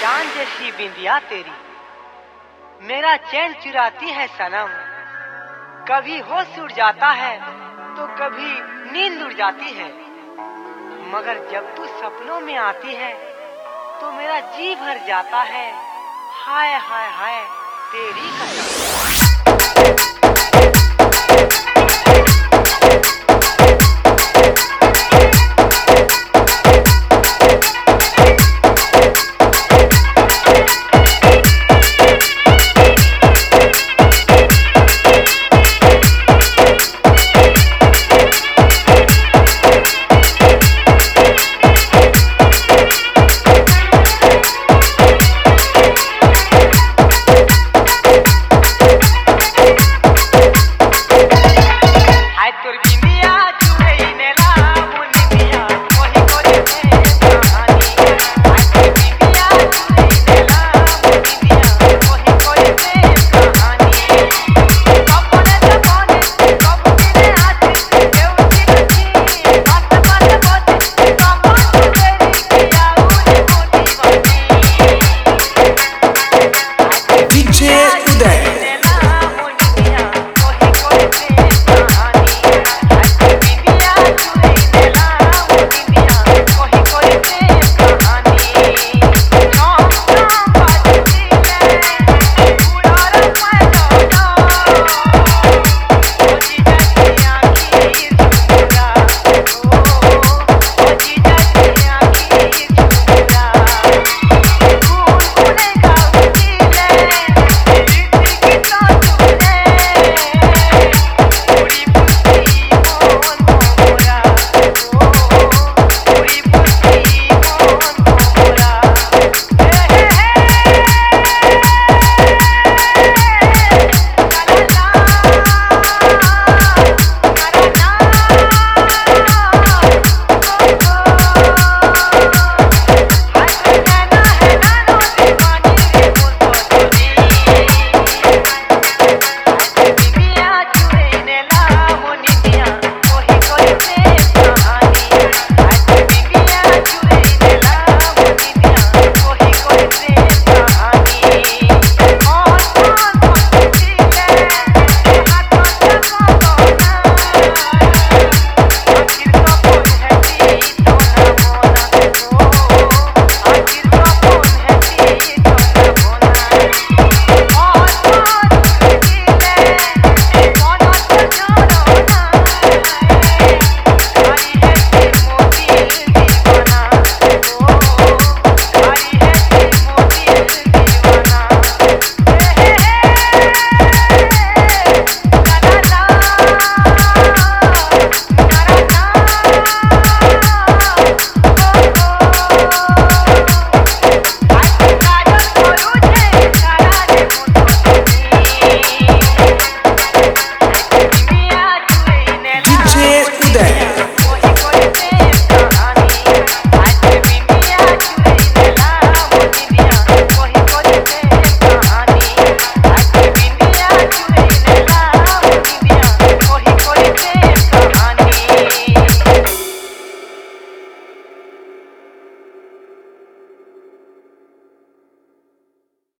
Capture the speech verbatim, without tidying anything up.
जान जैसी बिंदिया तेरी मेरा चैन चुराती है सनम। कभी होश उड़ जाता है तो कभी नींद उड़ जाती है, मगर जब तू सपनों में आती है तो मेरा जी भर जाता है। हाय हाय हाय तेरी कसम।